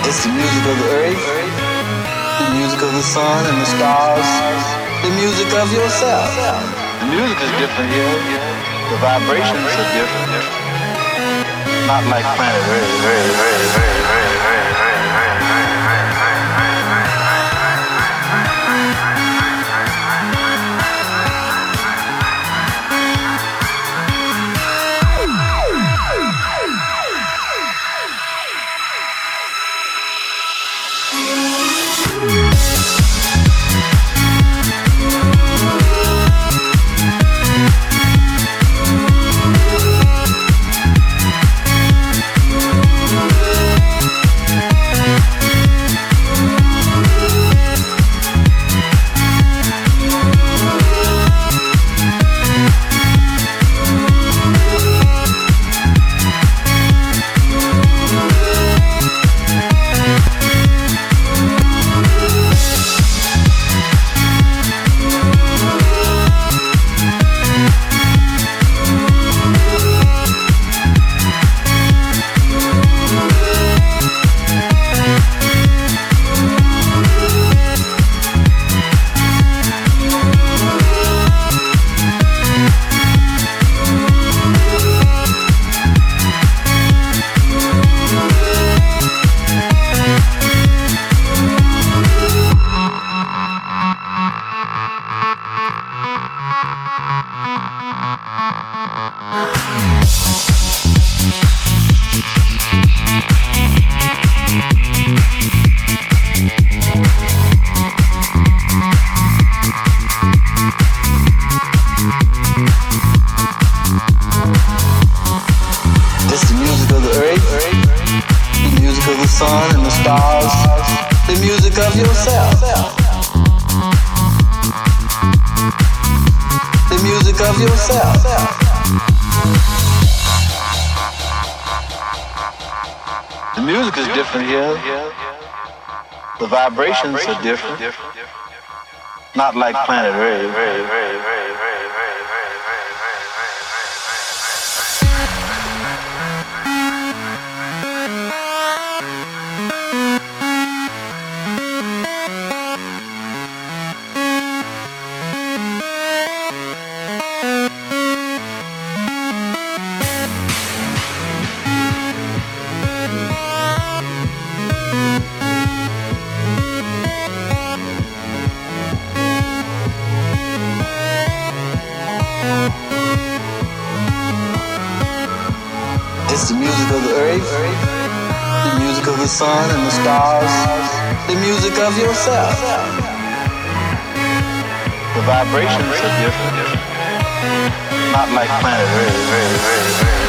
It's the music of the earth, the music of the sun and the stars, the music of yourself. The music is different here. The vibrations are different. Not like planet Earth. Sun and the stars, the music of yourself. The music of yourself. The music is different here. The vibrations are different. Not like planet Earth. It's the music of the earth, the music of the sun and the stars, the music of yourself. The vibrations are different, not like planet Earth.